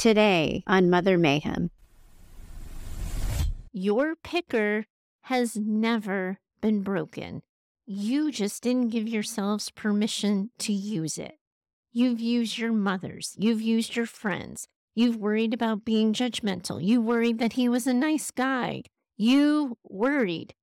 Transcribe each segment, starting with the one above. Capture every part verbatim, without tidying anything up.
Today on Mother Mayhem. Your picker has never been broken. You just didn't give yourselves permission to use it. You've used your mothers. You've used your friends. You've worried about being judgmental. You worried that he was a nice guy. You worried.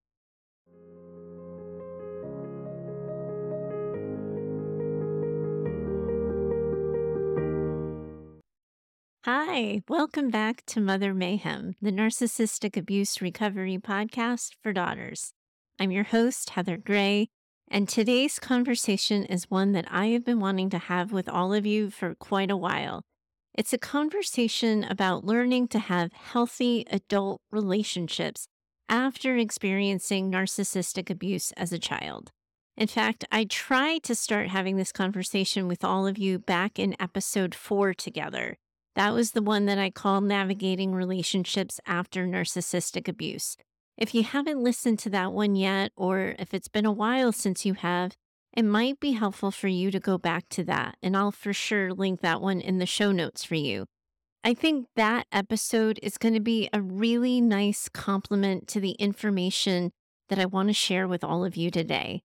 Hi, welcome back to Mother Mayhem, the Narcissistic Abuse Recovery Podcast for daughters. I'm your host, Heather Gray, and today's conversation is one that I have been wanting to have with all of you for quite a while. It's a conversation about learning to have healthy adult relationships after experiencing narcissistic abuse as a child. In fact, I tried to start having this conversation with all of you back in episode four together. That was the one that I called Navigating Relationships After Narcissistic Abuse. If you haven't listened to that one yet, or if it's been a while since you have, it might be helpful for you to go back to that, and I'll for sure link that one in the show notes for you. I think that episode is going to be a really nice complement to the information that I want to share with all of you today.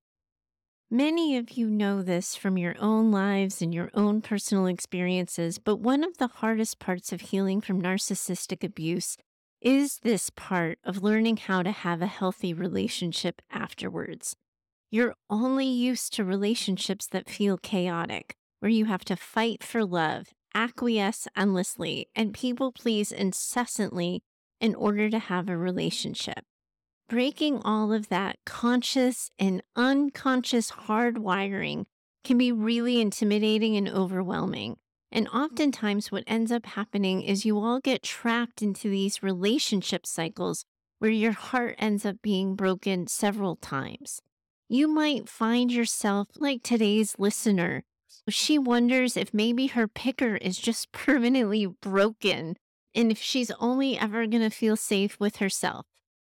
Many of you know this from your own lives and your own personal experiences, but one of the hardest parts of healing from narcissistic abuse is this part of learning how to have a healthy relationship afterwards. You're only used to relationships that feel chaotic, where you have to fight for love, acquiesce endlessly, and people please incessantly in order to have a relationship. Breaking all of that conscious and unconscious hardwiring can be really intimidating and overwhelming. And oftentimes what ends up happening is you all get trapped into these relationship cycles where your heart ends up being broken several times. You might find yourself like today's listener. She wonders if maybe her picker is just permanently broken and if she's only ever going to feel safe with herself.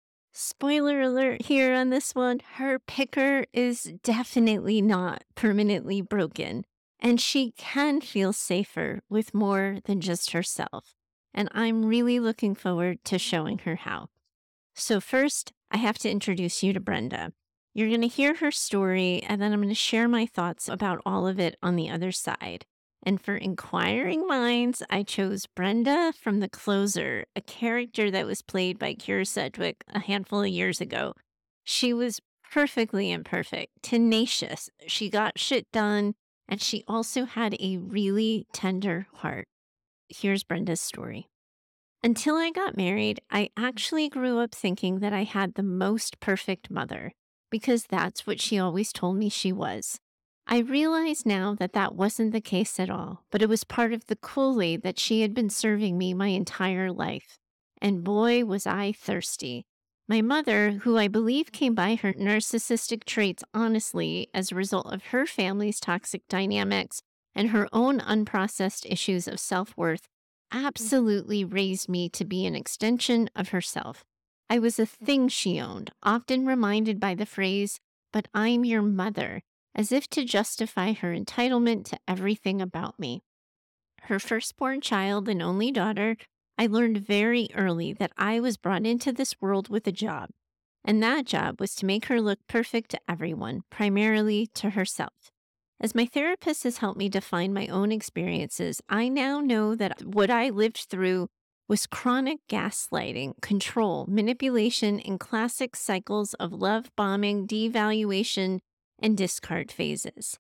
Spoiler alert here on this one, her picker is definitely not permanently broken, and she can feel safer with more than just herself. And I'm really looking forward to showing her how. So first, I have to introduce you to Brenda. You're going to hear her story, and then I'm going to share my thoughts about all of it on the other side. And for inquiring minds, I chose Brenda from The Closer, a character that was played by Kyra Sedgwick a handful of years ago. She was perfectly imperfect, tenacious. She got shit done, and she also had a really tender heart. Here's Brenda's story. Until I got married, I actually grew up thinking that I had the most perfect mother, because that's what she always told me she was. I realize now that that wasn't the case at all, but it was part of the Kool-Aid that she had been serving me my entire life. And boy, was I thirsty. My mother, who I believe came by her narcissistic traits honestly as a result of her family's toxic dynamics and her own unprocessed issues of self-worth, absolutely raised me to be an extension of herself. I was a thing she owned, often reminded by the phrase, "But I'm your mother," as if to justify her entitlement to everything about me. Her firstborn child and only daughter, I learned very early that I was brought into this world with a job, and that job was to make her look perfect to everyone, primarily to herself. As my therapist has helped me define my own experiences, I now know that what I lived through was chronic gaslighting, control, manipulation, and classic cycles of love bombing, devaluation, and discard phases.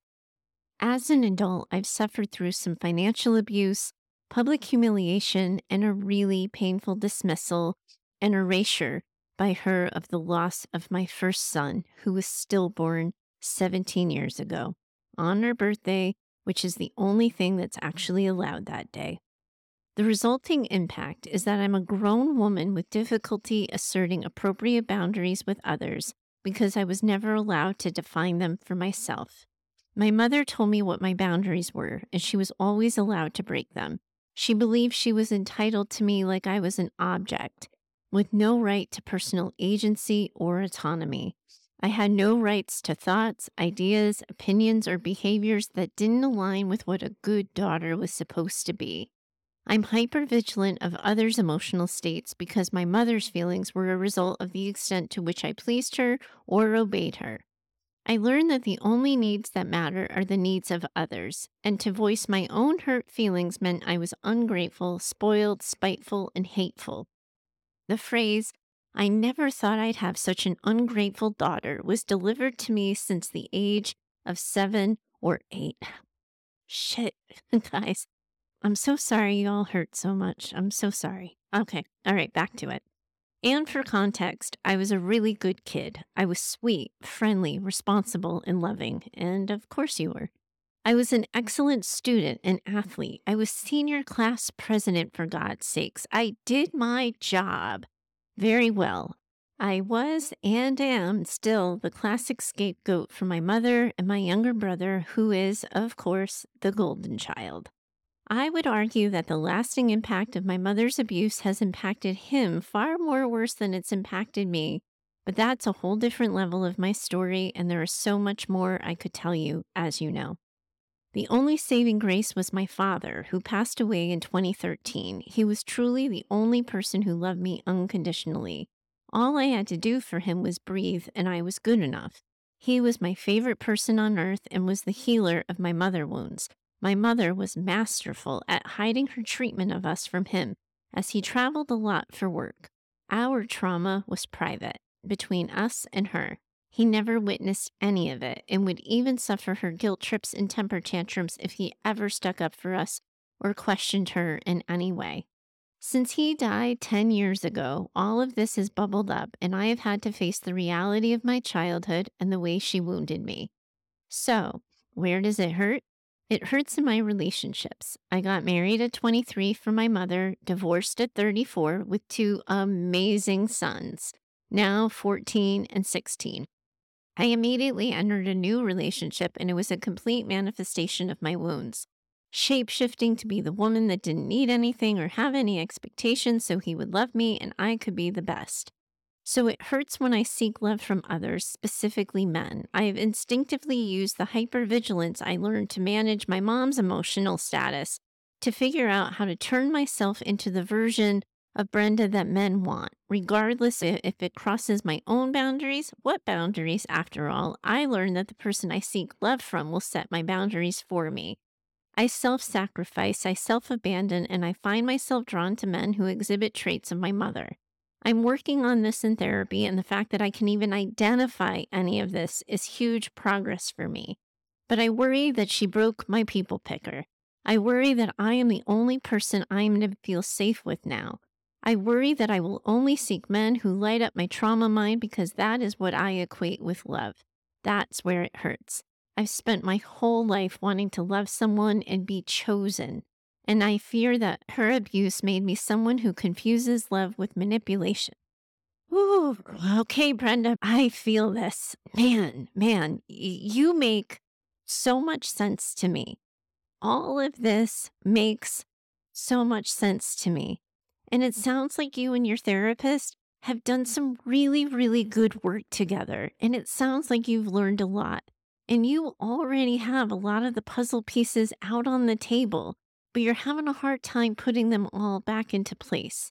As an adult, I've suffered through some financial abuse, public humiliation, and a really painful dismissal and erasure by her of the loss of my first son, who was stillborn seventeen years ago, on her birthday, which is the only thing that's actually allowed that day. The resulting impact is that I'm a grown woman with difficulty asserting appropriate boundaries with others, because I was never allowed to define them for myself. My mother told me what my boundaries were, and she was always allowed to break them. She believed she was entitled to me like I was an object, with no right to personal agency or autonomy. I had no rights to thoughts, ideas, opinions, or behaviors that didn't align with what a good daughter was supposed to be. I'm hypervigilant of others' emotional states because my mother's feelings were a result of the extent to which I pleased her or obeyed her. I learned that the only needs that matter are the needs of others, and to voice my own hurt feelings meant I was ungrateful, spoiled, spiteful, and hateful. The phrase, "I never thought I'd have such an ungrateful daughter," was delivered to me since the age of seven or eight. Shit, guys. I'm so sorry you all hurt so much. I'm so sorry. Okay. All right. Back to it. And for context, I was a really good kid. I was sweet, friendly, responsible, and loving. And of course you were. I was an excellent student and athlete. I was senior class president, for God's sakes. I did my job very well. I was and am still the classic scapegoat for my mother and my younger brother, who is, of course, the golden child. I would argue that the lasting impact of my mother's abuse has impacted him far more worse than it's impacted me. But that's a whole different level of my story, and there is so much more I could tell you, as you know. The only saving grace was my father, who passed away in twenty thirteen. He was truly the only person who loved me unconditionally. All I had to do for him was breathe, and I was good enough. He was my favorite person on earth and was the healer of my mother wounds. My mother was masterful at hiding her treatment of us from him, as he traveled a lot for work. Our trauma was private, between us and her. He never witnessed any of it and would even suffer her guilt trips and temper tantrums if he ever stuck up for us or questioned her in any way. Since he died ten years ago, all of this has bubbled up, and I have had to face the reality of my childhood and the way she wounded me. So, where does it hurt? It hurts in my relationships. I got married at twenty-three from my mother, divorced at thirty-four with two amazing sons, now fourteen and sixteen. I immediately entered a new relationship, and it was a complete manifestation of my wounds. Shape-shifting to be the woman that didn't need anything or have any expectations so he would love me and I could be the best. So it hurts when I seek love from others, specifically men. I have instinctively used the hypervigilance I learned to manage my mom's emotional status to figure out how to turn myself into the version of Brenda that men want, regardless if it crosses my own boundaries. What boundaries, after all? I learned that the person I seek love from will set my boundaries for me. I self-sacrifice, I self-abandon, and I find myself drawn to men who exhibit traits of my mother. I'm working on this in therapy, and the fact that I can even identify any of this is huge progress for me. But I worry that she broke my people picker. I worry that I am the only person I'm going to feel safe with now. I worry that I will only seek men who light up my trauma mind because that is what I equate with love. That's where it hurts. I've spent my whole life wanting to love someone and be chosen. And I fear that her abuse made me someone who confuses love with manipulation. Ooh, okay, Brenda, I feel this. Man, man, y- you make so much sense to me. All of this makes so much sense to me. And it sounds like you and your therapist have done some really, really good work together. And it sounds like you've learned a lot. And you already have a lot of the puzzle pieces out on the table, but you're having a hard time putting them all back into place.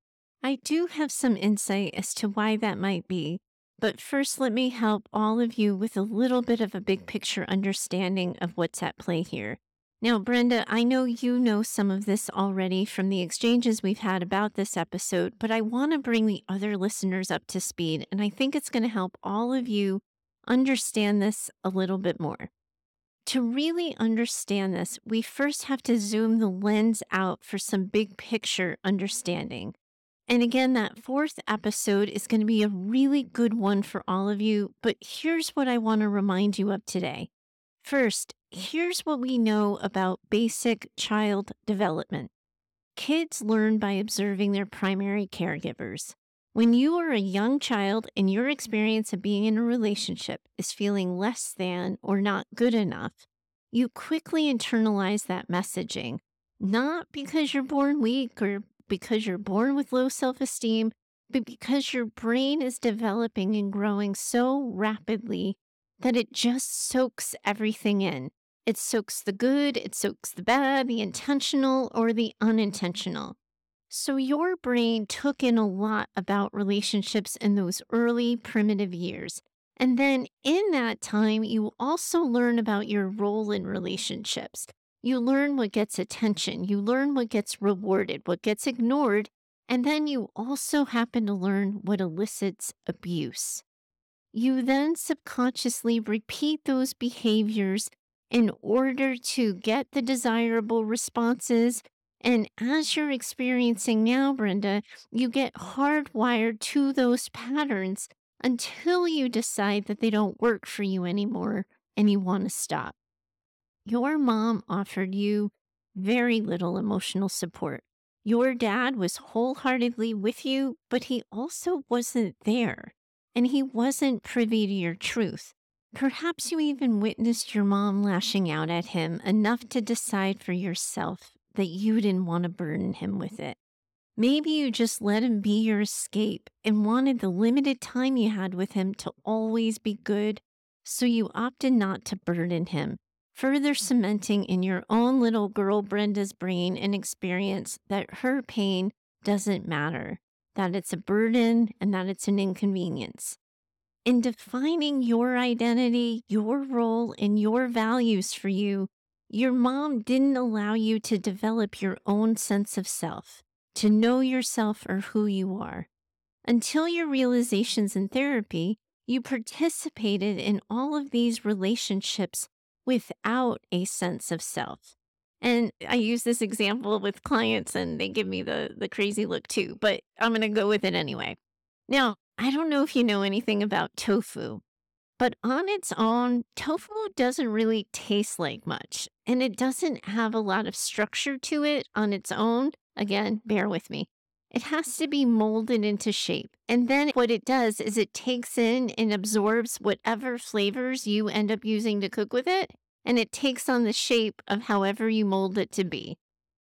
I do have some insight as to why that might be, but first let me help all of you with a little bit of a big picture understanding of what's at play here. Now, Brenda, I know you know some of this already from the exchanges we've had about this episode, but I want to bring the other listeners up to speed, and I think it's going to help all of you understand this a little bit more. To really understand this, we first have to zoom the lens out for some big picture understanding. And again, that fourth episode is going to be a really good one for all of you, but here's what I want to remind you of today. First, here's what we know about basic child development. Kids learn by observing their primary caregivers. When you are a young child and your experience of being in a relationship is feeling less than or not good enough, you quickly internalize that messaging, not because you're born weak or because you're born with low self-esteem, but because your brain is developing and growing so rapidly that it just soaks everything in. It soaks the good, it soaks the bad, the intentional or the unintentional. So your brain took in a lot about relationships in those early primitive years. And then in that time, you also learn about your role in relationships. You learn what gets attention, you learn what gets rewarded, what gets ignored, and then you also happen to learn what elicits abuse. You then subconsciously repeat those behaviors in order to get the desirable responses. And as you're experiencing now, Brenda, you get hardwired to those patterns until you decide that they don't work for you anymore and you want to stop. Your mom offered you very little emotional support. Your dad was wholeheartedly with you, but he also wasn't there, and he wasn't privy to your truth. Perhaps you even witnessed your mom lashing out at him enough to decide for yourself that you didn't want to burden him with it. Maybe you just let him be your escape and wanted the limited time you had with him to always be good, so you opted not to burden him, further cementing in your own little girl Brenda's brain and experience that her pain doesn't matter, that it's a burden and that it's an inconvenience. In defining your identity, your role, and your values for you, your mom didn't allow you to develop your own sense of self, to know yourself or who you are. Until your realizations in therapy, you participated in all of these relationships without a sense of self. And I use this example with clients and they give me the, the crazy look too, but I'm going to go with it anyway. Now, I don't know if you know anything about tofu, but on its own, tofu doesn't really taste like much, and it doesn't have a lot of structure to it on its own. Again, bear with me. It has to be molded into shape, and then what it does is it takes in and absorbs whatever flavors you end up using to cook with it, and it takes on the shape of however you mold it to be.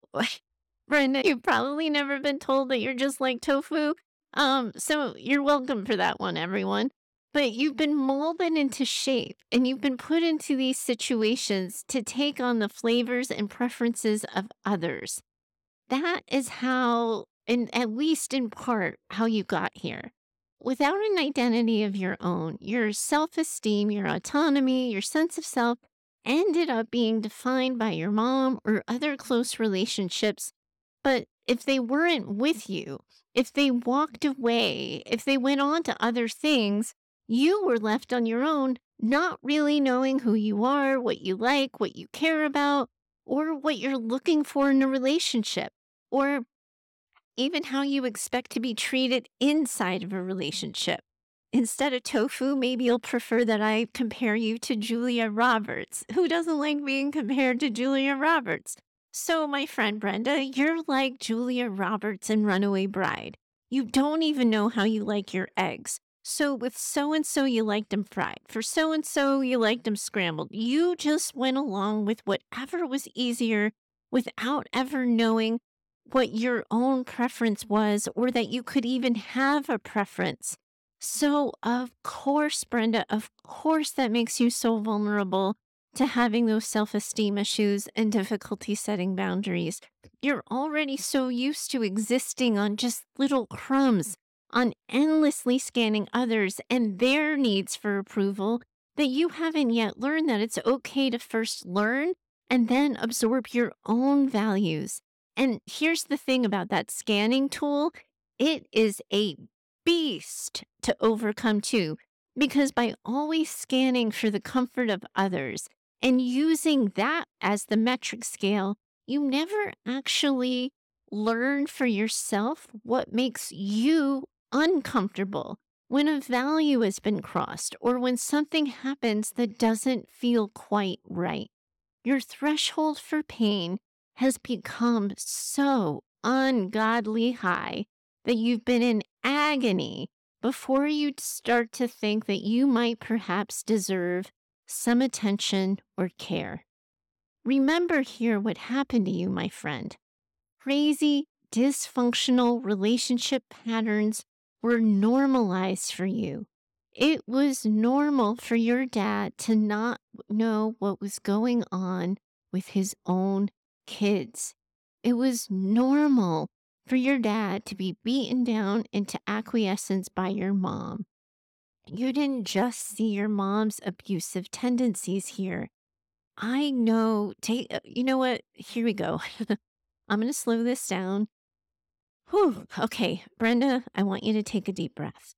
Brenda, you've probably never been told that you're just like tofu. Um, so you're welcome for that one, everyone. But you've been molded into shape and you've been put into these situations to take on the flavors and preferences of others. That is how, and at least in part, how you got here. Without an identity of your own, your self-esteem, your autonomy, your sense of self ended up being defined by your mom or other close relationships. But if they weren't with you, if they walked away, if they went on to other things, you were left on your own, not really knowing who you are, what you like, what you care about, or what you're looking for in a relationship, or even how you expect to be treated inside of a relationship. Instead of tofu, maybe you'll prefer that I compare you to Julia Roberts. Who doesn't like being compared to Julia Roberts? So, my friend Brenda, you're like Julia Roberts in Runaway Bride. You don't even know how you like your eggs. So, with so-and-so, you liked them fried. For so-and-so, you liked them scrambled. You just went along with whatever was easier without ever knowing what your own preference was or that you could even have a preference. So, of course, Brenda, of course that makes you so vulnerable to having those self-esteem issues and difficulty setting boundaries. You're already so used to existing on just little crumbs, on endlessly scanning others and their needs for approval, that you haven't yet learned that it's okay to first learn and then absorb your own values. And here's the thing about that scanning tool, it is a beast to overcome too, because by always scanning for the comfort of others and using that as the metric scale, you never actually learn for yourself what makes you uncomfortable when a value has been crossed or when something happens that doesn't feel quite right. Your threshold for pain has become so ungodly high that you've been in agony before you start to think that you might perhaps deserve some attention or care. Remember here what happened to you, my friend. Crazy, dysfunctional relationship patterns were normalized for you. It was normal for your dad to not know what was going on with his own kids. It was normal for your dad to be beaten down into acquiescence by your mom. You didn't just see your mom's abusive tendencies here. I know. Take, uh, you know what? Here we go. I'm going to slow this down. Whew. Okay, Brenda, I want you to take a deep breath.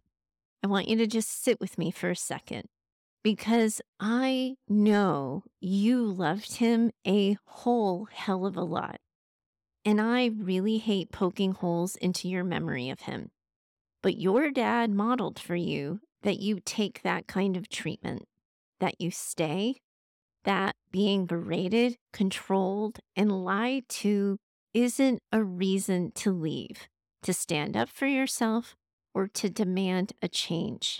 I want you to just sit with me for a second because I know you loved him a whole hell of a lot. And I really hate poking holes into your memory of him. But your dad modeled for you that you take that kind of treatment, that you stay, that being berated, controlled, and lied to isn't a reason to leave, to stand up for yourself, or to demand a change.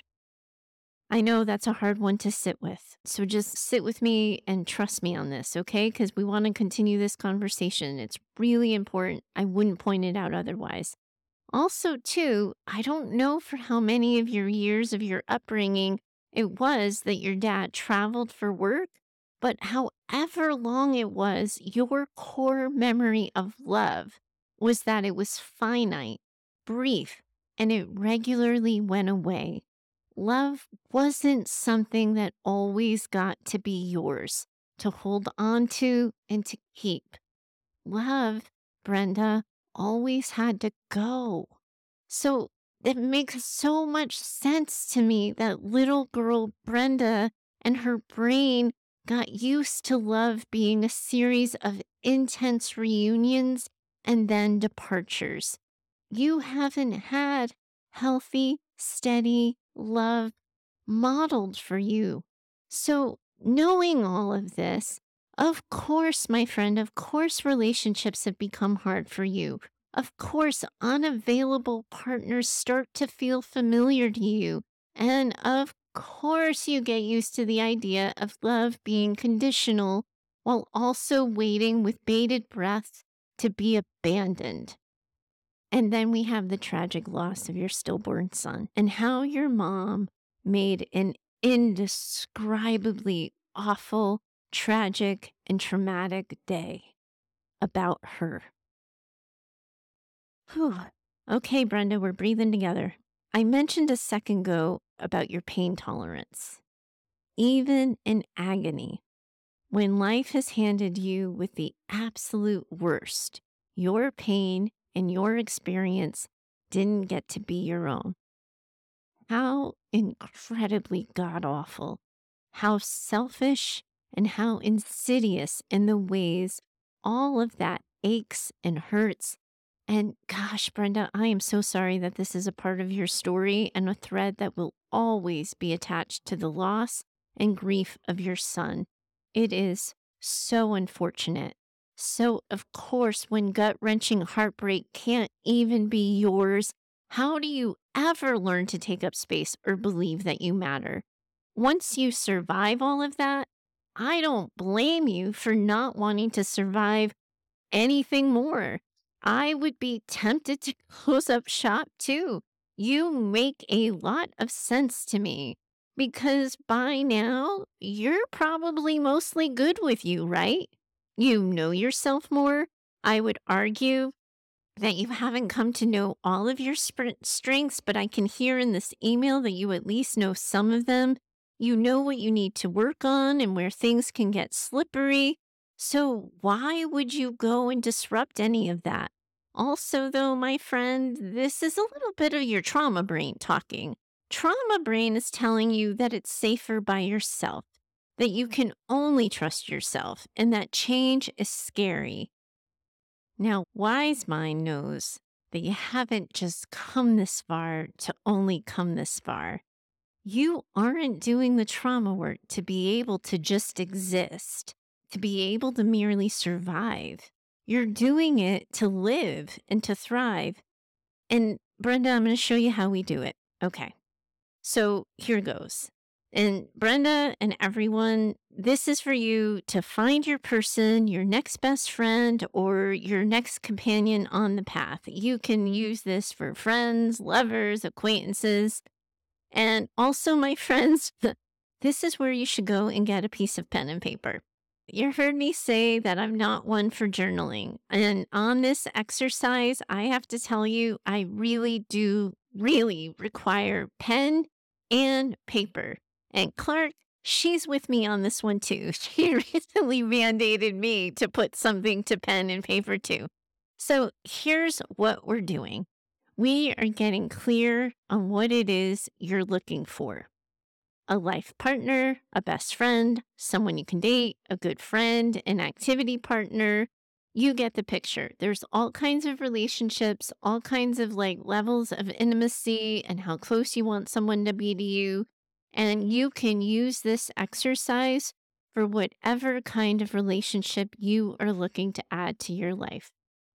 I know that's a hard one to sit with. So just sit with me and trust me on this, okay? Because we want to continue this conversation. It's really important. I wouldn't point it out otherwise. Also, too, I don't know for how many of your years of your upbringing it was that your dad traveled for work, but however long it was, your core memory of love was that it was finite, brief, and it regularly went away. Love wasn't something that always got to be yours, to hold on to and to keep. Love, Brenda, always had to go. So it makes so much sense to me that little girl Brenda and her brain got used to love being a series of intense reunions and then departures. You haven't had healthy, steady love modeled for you. So knowing all of this, of course, my friend, of course, relationships have become hard for you. Of course, unavailable partners start to feel familiar to you. And of course, you get used to the idea of love being conditional while also waiting with bated breath to be abandoned. And then we have the tragic loss of your stillborn son and how your mom made an indescribably awful, tragic, and traumatic day about her. Whew. Okay, Brenda, we're breathing together. I mentioned a second ago about your pain tolerance. Even in agony, when life has handed you with the absolute worst, your pain and your experience didn't get to be your own. How incredibly god-awful, how selfish, and how insidious in the ways all of that aches and hurts. And gosh, Brenda, I am so sorry that this is a part of your story and a thread that will always be attached to the loss and grief of your son. It is so unfortunate. So, of course, when gut-wrenching heartbreak can't even be yours, how do you ever learn to take up space or believe that you matter? Once you survive all of that, I don't blame you for not wanting to survive anything more. I would be tempted to close up shop too. You make a lot of sense to me because by now you're probably mostly good with you, right? You know yourself more. I would argue that you haven't come to know all of your sp- strengths, but I can hear in this email that you at least know some of them. You know what you need to work on and where things can get slippery. So why would you go and disrupt any of that? Also, though, my friend, this is a little bit of your trauma brain talking. Trauma brain is telling you that it's safer by yourself, that you can only trust yourself, and that change is scary. Now, wise mind knows that you haven't just come this far to only come this far. You aren't doing the trauma work to be able to just exist, to be able to merely survive. You're doing it to live and to thrive. And Brenda, I'm going to show you how we do it. Okay. So here goes. And Brenda and everyone, this is for you to find your person, your next best friend, or your next companion on the path. You can use this for friends, lovers, acquaintances. And also, my friends, this is where you should go and get a piece of pen and paper. You heard me say that I'm not one for journaling. And on this exercise, I have to tell you, I really do really require pen and paper. And Clark, she's with me on this one too. She recently mandated me to put something to pen and paper too. So here's what we're doing. We are getting clear on what it is you're looking for. A life partner, a best friend, someone you can date, a good friend, an activity partner. You get the picture. There's all kinds of relationships, all kinds of like levels of intimacy and how close you want someone to be to you. And you can use this exercise for whatever kind of relationship you are looking to add to your life.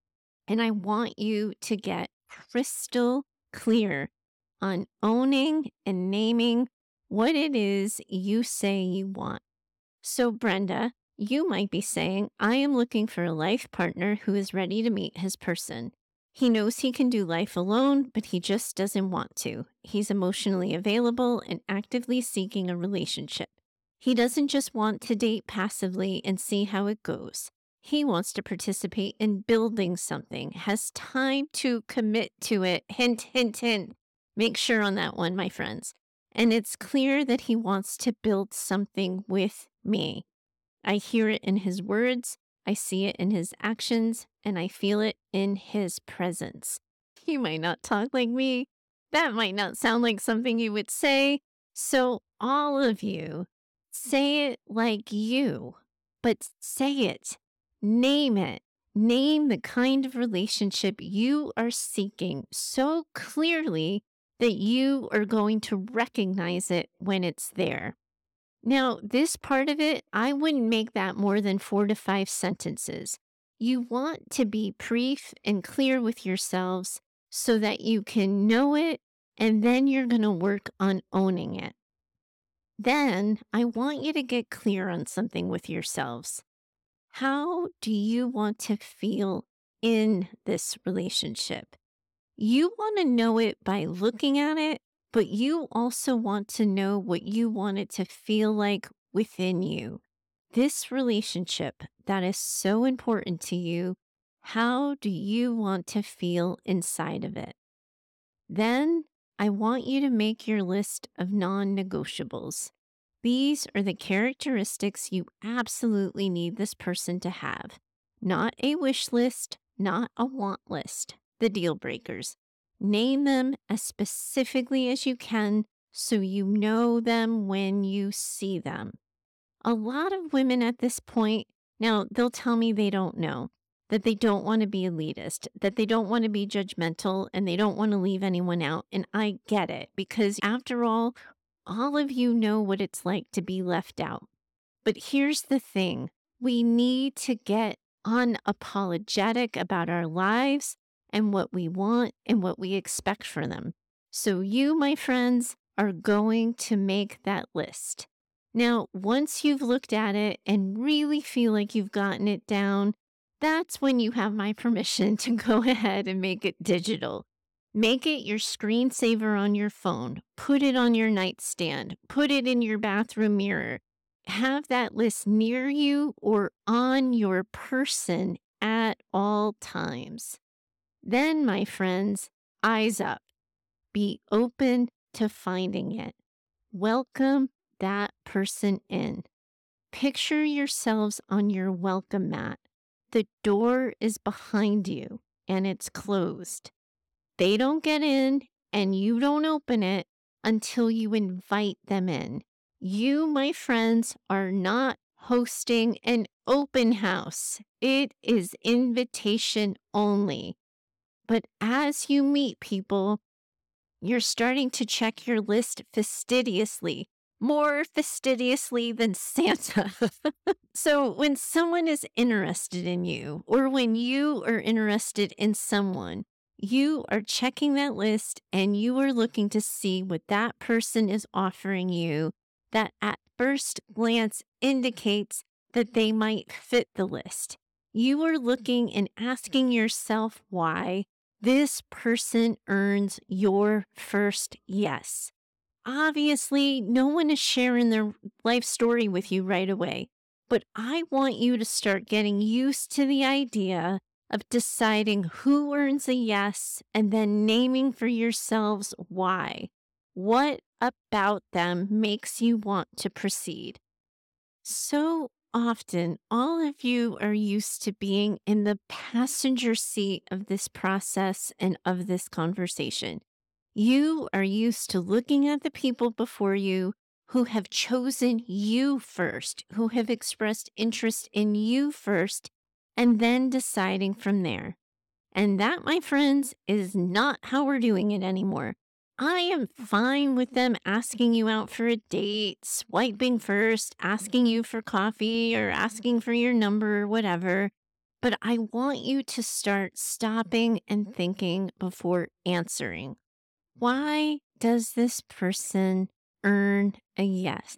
And I want you to get crystal clear on owning and naming what it is you say you want. So, Brenda, you might be saying, I am looking for a life partner who is ready to meet his person. He knows he can do life alone, but he just doesn't want to. He's emotionally available and actively seeking a relationship. He doesn't just want to date passively and see how it goes. He wants to participate in building something, has time to commit to it. Hint, hint, hint. Make sure on that one, my friends. And it's clear that he wants to build something with me. I hear it in his words, I see it in his actions, and I feel it in his presence. You might not talk like me. That might not sound like something you would say. So all of you, say it like you, but say it. Name it. Name the kind of relationship you are seeking so clearly that you are going to recognize it when it's there. Now, this part of it, I wouldn't make that more than four to five sentences. You want to be brief and clear with yourselves so that you can know it, and then you're going to work on owning it. Then I want you to get clear on something with yourselves. How do you want to feel in this relationship? You want to know it by looking at it, but you also want to know what you want it to feel like within you. This relationship that is so important to you, how do you want to feel inside of it? Then I want you to make your list of non-negotiables. These are the characteristics you absolutely need this person to have. Not a wish list, not a want list. The deal breakers. Name them as specifically as you can so you know them when you see them. A lot of women at this point, now they'll tell me they don't know, that they don't want to be elitist, that they don't want to be judgmental, and they don't want to leave anyone out. And I get it, because after all, all of you know what it's like to be left out. But here's the thing. We need to get unapologetic about our lives and what we want and what we expect for them. So you, my friends, are going to make that list. Now, once you've looked at it and really feel like you've gotten it down, that's when you have my permission to go ahead and make it digital. Make it your screensaver on your phone. Put it on your nightstand. Put it in your bathroom mirror. Have that list near you or on your person at all times. Then, my friends, eyes up. Be open to finding it. Welcome that person in. Picture yourselves on your welcome mat. The door is behind you and it's closed. They don't get in and you don't open it until you invite them in. You, my friends, are not hosting an open house. It is invitation only. But as you meet people, you're starting to check your list fastidiously, more fastidiously than Santa. So when someone is interested in you, or when you are interested in someone, you are checking that list and you are looking to see what that person is offering you that at first glance indicates that they might fit the list. You are looking and asking yourself why this person earns your first yes. Obviously, no one is sharing their life story with you right away, but I want you to start getting used to the idea of deciding who earns a yes and then naming for yourselves why. What about them makes you want to proceed? So often, all of you are used to being in the passenger seat of this process and of this conversation. You are used to looking at the people before you who have chosen you first, who have expressed interest in you first, and then deciding from there. And that, my friends, is not how we're doing it anymore. I am fine with them asking you out for a date, swiping first, asking you for coffee or asking for your number or whatever. But I want you to start stopping and thinking before answering. Why does this person earn a yes?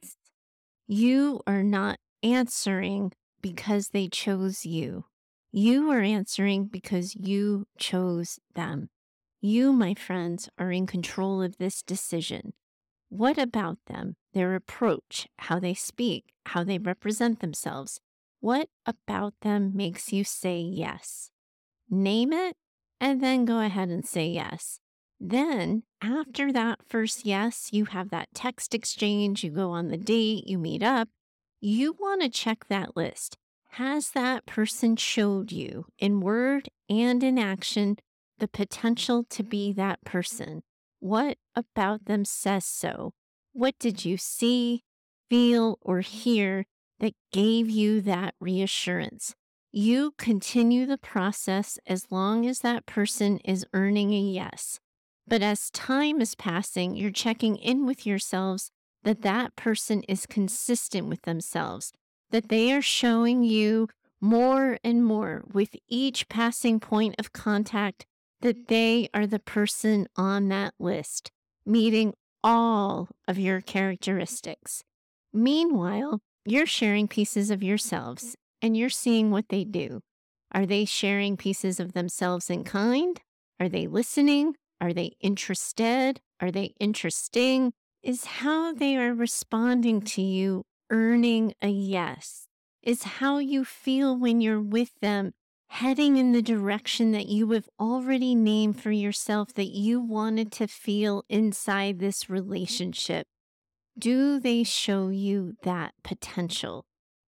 You are not answering because they chose you. You are answering because you chose them. You, my friends, are in control of this decision. What about them, their approach, how they speak, how they represent themselves? What about them makes you say yes? Name it and then go ahead and say yes. Then, after that first yes, you have that text exchange, you go on the date, you meet up. You want to check that list. Has that person showed you in word and in action the potential to be that person? What about them says so? What did you see, feel, or hear that gave you that reassurance? You continue the process as long as that person is earning a yes. But as time is passing, you're checking in with yourselves that that person is consistent with themselves, that they are showing you more and more with each passing point of contact that they are the person on that list, meeting all of your characteristics. Meanwhile, you're sharing pieces of yourselves and you're seeing what they do. Are they sharing pieces of themselves in kind? Are they listening? Are they interested? Are they interesting? Is how they are responding to you earning a yes? Is how you feel when you're with them heading in the direction that you have already named for yourself that you wanted to feel inside this relationship? Do they show you that potential?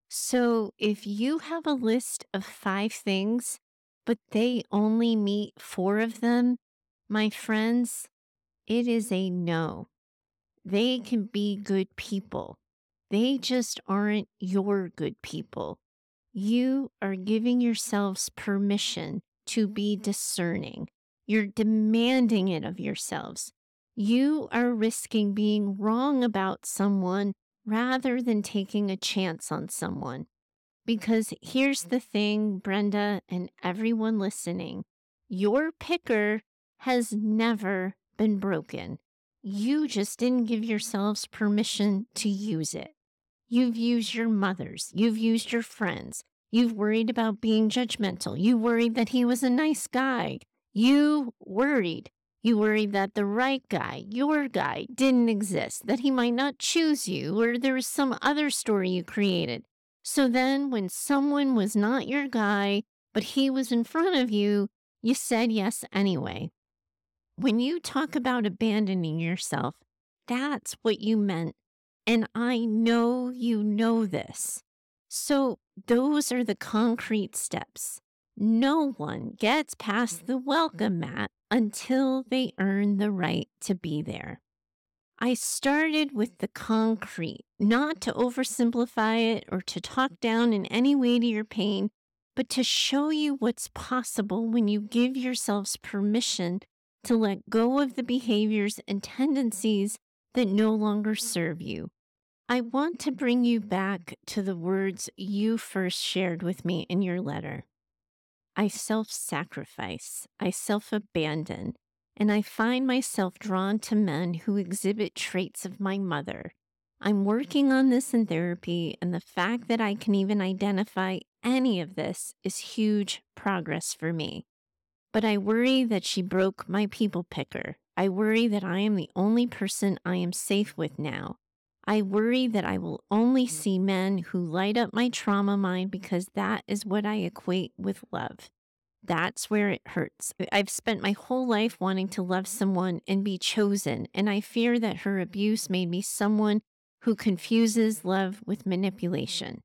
So if you have a list of five things, but they only meet four of them, my friends, it is a no. They can be good people. They just aren't your good people. You are giving yourselves permission to be discerning. You're demanding it of yourselves. You are risking being wrong about someone rather than taking a chance on someone. Because here's the thing, Brenda, and everyone listening, your picker has never been broken. You just didn't give yourselves permission to use it. You've used your mothers. You've used your friends. You've worried about being judgmental. You worried that he was a nice guy. You worried. You worried that the right guy, your guy, didn't exist, that he might not choose you, or there was some other story you created. So then when someone was not your guy, but he was in front of you, you said yes anyway. When you talk about abandoning yourself, that's what you meant. And I know you know this. So those are the concrete steps. No one gets past the welcome mat until they earn the right to be there. I started with the concrete, not to oversimplify it or to talk down in any way to your pain, but to show you what's possible when you give yourselves permission to let go of the behaviors and tendencies that no longer serve you. I want to bring you back to the words you first shared with me in your letter. I self-sacrifice, I self-abandon, and I find myself drawn to men who exhibit traits of my mother. I'm working on this in therapy, and the fact that I can even identify any of this is huge progress for me. But I worry that she broke my people picker, I worry that I am the only person I am safe with now. I worry that I will only see men who light up my trauma mind because that is what I equate with love. That's where it hurts. I've spent my whole life wanting to love someone and be chosen, and I fear that her abuse made me someone who confuses love with manipulation.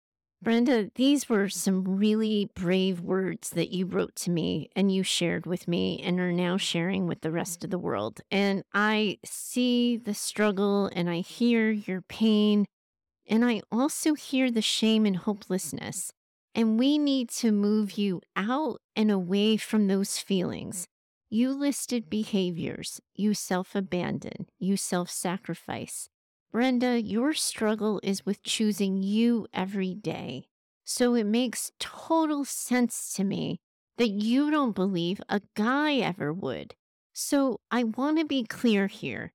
Brenda, these were some really brave words that you wrote to me and you shared with me and are now sharing with the rest of the world. And I see the struggle and I hear your pain, and I also hear the shame and hopelessness. And we need to move you out and away from those feelings. You listed behaviors. You self-abandon. You self-sacrifice. Brenda, your struggle is with choosing you every day. So it makes total sense to me that you don't believe a guy ever would. So I want to be clear here.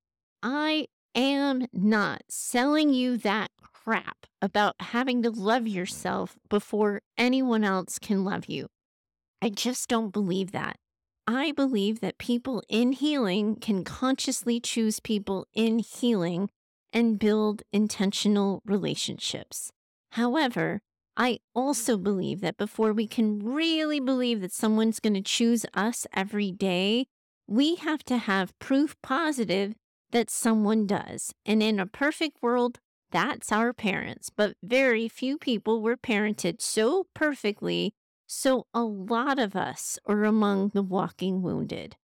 I am not selling you that crap about having to love yourself before anyone else can love you. I just don't believe that. I believe that people in healing can consciously choose people in healing and build intentional relationships. However, I also believe that before we can really believe that someone's going to choose us every day, we have to have proof positive that someone does. And in a perfect world, that's our parents. But very few people were parented so perfectly, so a lot of us are among the walking wounded.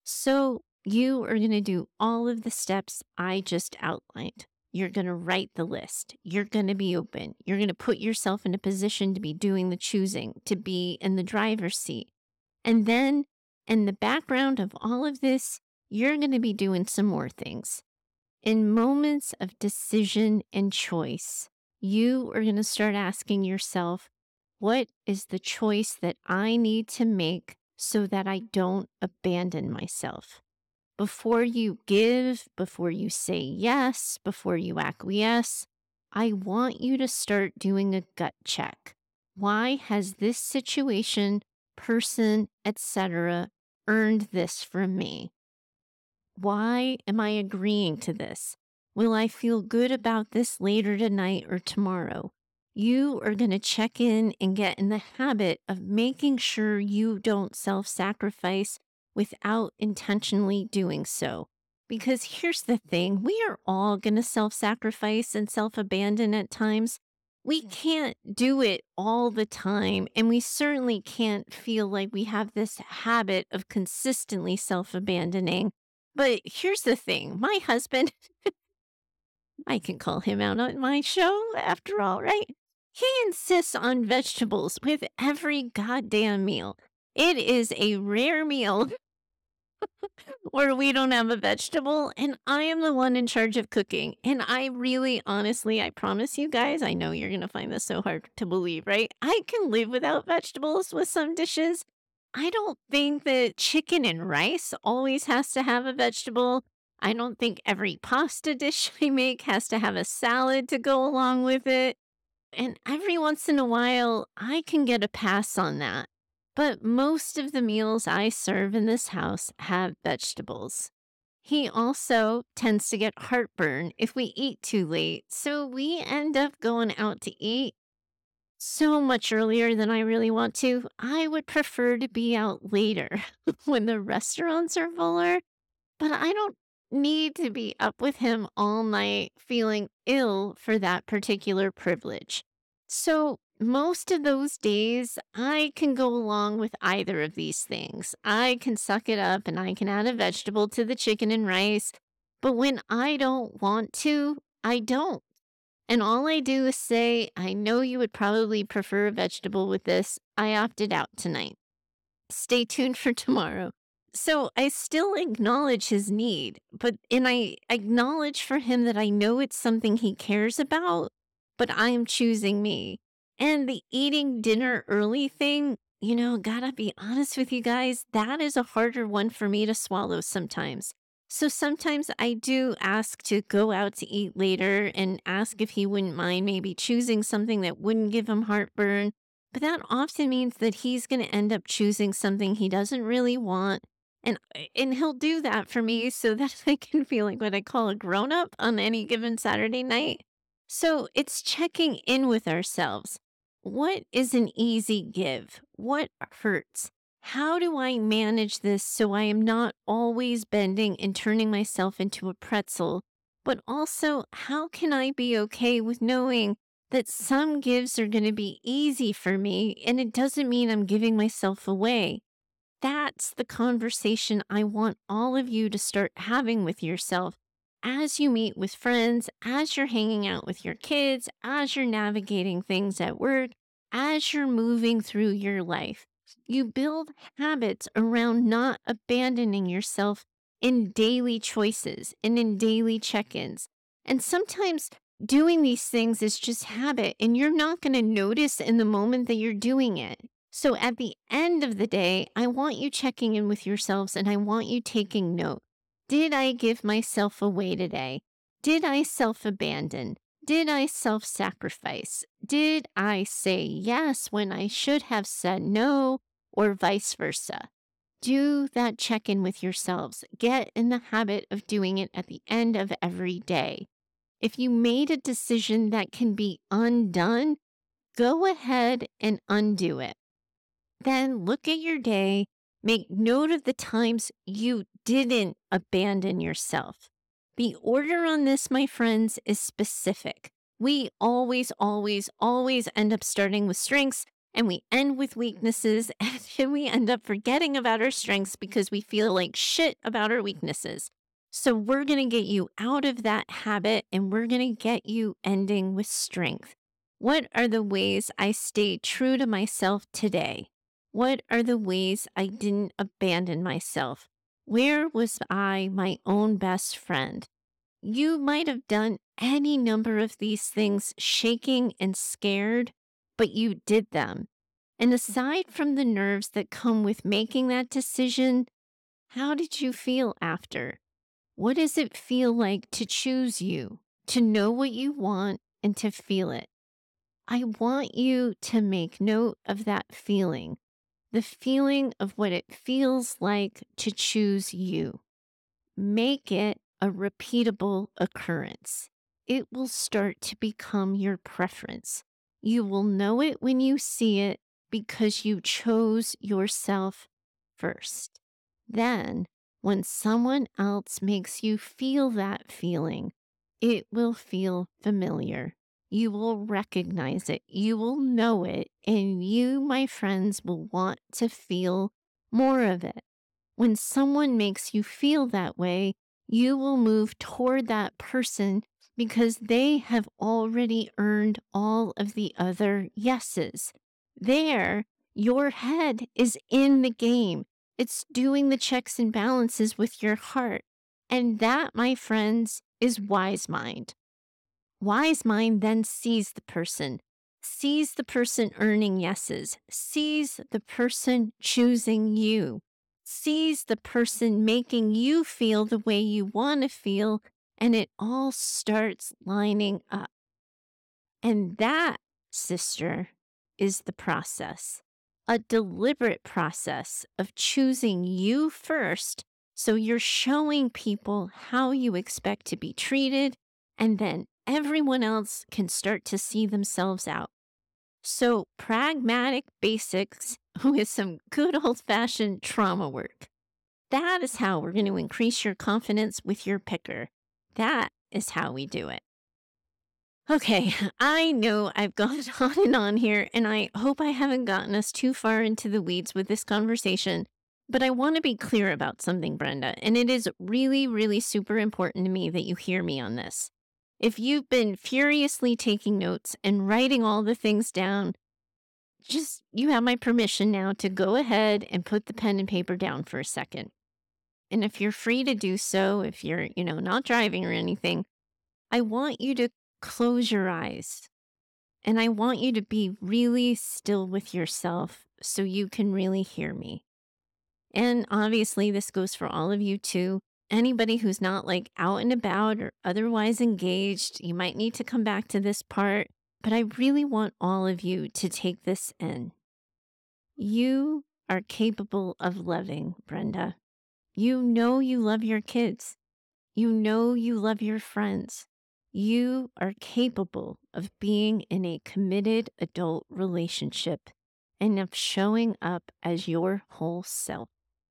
So you are going to do all of the steps I just outlined. You're going to write the list. You're going to be open. You're going to put yourself in a position to be doing the choosing, to be in the driver's seat. And then in the background of all of this, you're going to be doing some more things. In moments of decision and choice, you are going to start asking yourself, what is the choice that I need to make so that I don't abandon myself? Before you give, before you say yes, before you acquiesce, I want you to start doing a gut check. Why has this situation, person, et cetera earned this from me? Why am I agreeing to this? Will I feel good about this later tonight or tomorrow? You are going to check in and get in the habit of making sure you don't self-sacrifice without intentionally doing so. Because here's the thing, we are all going to self-sacrifice and self-abandon at times. We can't do it all the time, and we certainly can't feel like we have this habit of consistently self-abandoning. But here's the thing, my husband, I can call him out on my show after all, right? He insists on vegetables with every goddamn meal. It is a rare meal where we don't have a vegetable, and I am the one in charge of cooking. And I really, honestly, I promise you guys, I know you're going to find this so hard to believe, right? I can live without vegetables with some dishes. I don't think that chicken and rice always has to have a vegetable. I don't think every pasta dish I make has to have a salad to go along with it. And every once in a while, I can get a pass on that. But most of the meals I serve in this house have vegetables. He also tends to get heartburn if we eat too late, so we end up going out to eat so much earlier than I really want to. I would prefer to be out later when the restaurants are fuller, but I don't need to be up with him all night feeling ill for that particular privilege. So most of those days, I can go along with either of these things. I can suck it up and I can add a vegetable to the chicken and rice, but when I don't want to, I don't. And all I do is say, I know you would probably prefer a vegetable with this. I opted out tonight. Stay tuned for tomorrow. So I still acknowledge his need, but and I acknowledge for him that I know it's something he cares about, but I am choosing me. And the eating dinner early thing, you know, gotta be honest with you guys, that is a harder one for me to swallow sometimes. So sometimes I do ask to go out to eat later and ask if he wouldn't mind maybe choosing something that wouldn't give him heartburn. But that often means that he's going to end up choosing something he doesn't really want. And and he'll do that for me so that I can feel like what I call a grown-up on any given Saturday night. So it's checking in with ourselves. What is an easy give? What hurts? How do I manage this so I am not always bending and turning myself into a pretzel? But also, how can I be okay with knowing that some gives are going to be easy for me and it doesn't mean I'm giving myself away? That's the conversation I want all of you to start having with yourself as you meet with friends, as you're hanging out with your kids, as you're navigating things at work, as you're moving through your life. You build habits around not abandoning yourself in daily choices and in daily check ins. And sometimes doing these things is just habit, and you're not going to notice in the moment that you're doing it. So at the end of the day, I want you checking in with yourselves and I want you taking note. Did I give myself away today? Did I self abandon? Did I self sacrifice? Did I say yes when I should have said no, or vice versa? Do that check in with yourselves. Get in the habit of doing it at the end of every day. If you made a decision that can be undone, go ahead and undo it. Then look at your day, make note of the times you didn't abandon yourself. The order on this, my friends, is specific. We always, always, always end up starting with strengths and we end with weaknesses, and then we end up forgetting about our strengths because we feel like shit about our weaknesses. So we're going to get you out of that habit and we're going to get you ending with strength. What are the ways I stayed true to myself today? What are the ways I didn't abandon myself? Where was I my own best friend? You might have done any number of these things shaking and scared, but you did them. And aside from the nerves that come with making that decision, how did you feel after? What does it feel like to choose you, to know what you want, and to feel it? I want you to make note of that feeling. The feeling of what it feels like to choose you. Make it a repeatable occurrence. It will start to become your preference. You will know it when you see it because you chose yourself first. Then, when someone else makes you feel that feeling, it will feel familiar. You will recognize it, you will know it, and you, my friends, will want to feel more of it. When someone makes you feel that way, you will move toward that person because they have already earned all of the other yeses. There, your head is in the game. It's doing the checks and balances with your heart. And that, my friends, is wise mind. Wise mind then sees the person, sees the person earning yeses, sees the person choosing you, sees the person making you feel the way you want to feel, and it all starts lining up. And that, sister, is the process, a deliberate process of choosing you first. So you're showing people how you expect to be treated, and then everyone else can start to see themselves out. So pragmatic basics with some good old-fashioned trauma work. That is how we're going to increase your confidence with your picker. That is how we do it. Okay, I know I've gone on and on here, and I hope I haven't gotten us too far into the weeds with this conversation. But I want to be clear about something, Brenda, and it is really, really super important to me that you hear me on this. If you've been furiously taking notes and writing all the things down, just you have my permission now to go ahead and put the pen and paper down for a second. And if you're free to do so, if you're, you know, not driving or anything, I want you to close your eyes. And I want you to be really still with yourself so you can really hear me. And obviously, this goes for all of you too. Anybody who's not like out and about or otherwise engaged, you might need to come back to this part, but I really want all of you to take this in. You are capable of loving, Brenda. You know you love your kids. You know you love your friends. You are capable of being in a committed adult relationship and of showing up as your whole self.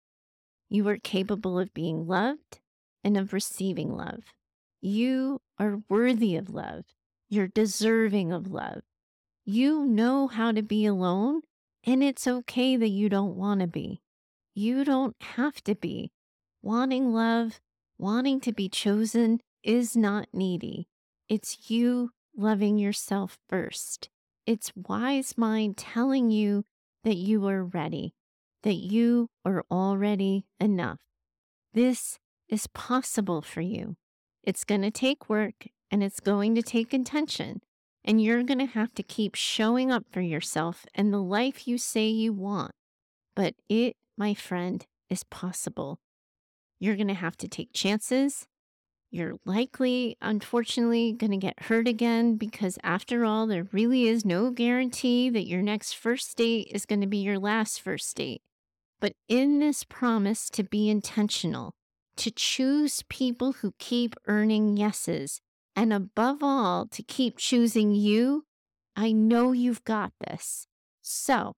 You are capable of being loved and of receiving love. You are worthy of love. You're deserving of love. You know how to be alone, and it's okay that you don't want to be. You don't have to be. Wanting love, wanting to be chosen is not needy. It's you loving yourself first. It's wise mind telling you that you are ready, that you are already enough. This is possible for you. It's going to take work and it's going to take intention. And you're going to have to keep showing up for yourself and the life you say you want. But it, my friend, is possible. You're going to have to take chances. You're likely, unfortunately, going to get hurt again because, after all, there really is no guarantee that your next first date is going to be your last first date. But in this promise to be intentional, to choose people who keep earning yeses, and above all, to keep choosing you, I know you've got this. So,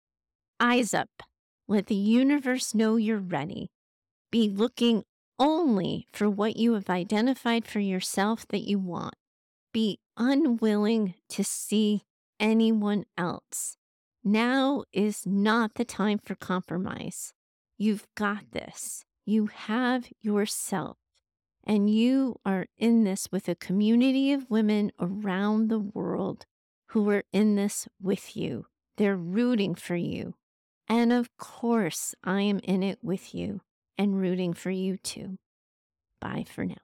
eyes up. Let the universe know you're ready. Be looking only for what you have identified for yourself that you want. Be unwilling to see anyone else. Now is not the time for compromise. You've got this. You have yourself. And you are in this with a community of women around the world who are in this with you. They're rooting for you. And of course, I am in it with you and rooting for you too. Bye for now.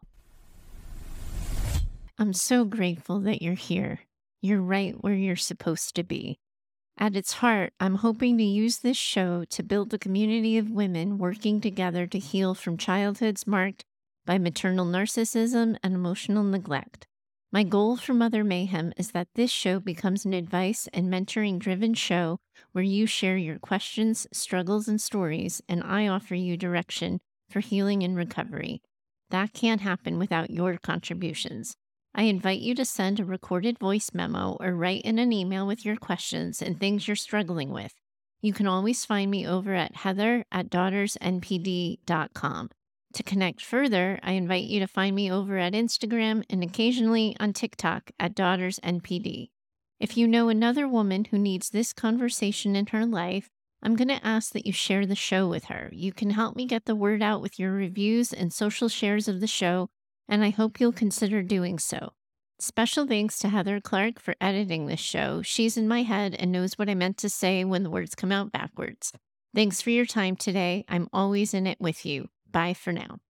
I'm so grateful that you're here. You're right where you're supposed to be. At its heart, I'm hoping to use this show to build a community of women working together to heal from childhoods marked by maternal narcissism and emotional neglect. My goal for Mother Mayhem is that this show becomes an advice and mentoring-driven show where you share your questions, struggles, and stories, and I offer you direction for healing and recovery. That can't happen without your contributions. I invite you to send a recorded voice memo or write in an email with your questions and things you're struggling with. You can always find me over at heather at daughters n p d dot com. To connect further, I invite you to find me over at Instagram and occasionally on TikTok at daughters n p d. If you know another woman who needs this conversation in her life, I'm going to ask that you share the show with her. You can help me get the word out with your reviews and social shares of the show, and I hope you'll consider doing so. Special thanks to Heather Clark for editing this show. She's in my head and knows what I meant to say when the words come out backwards. Thanks for your time today. I'm always in it with you. Bye for now.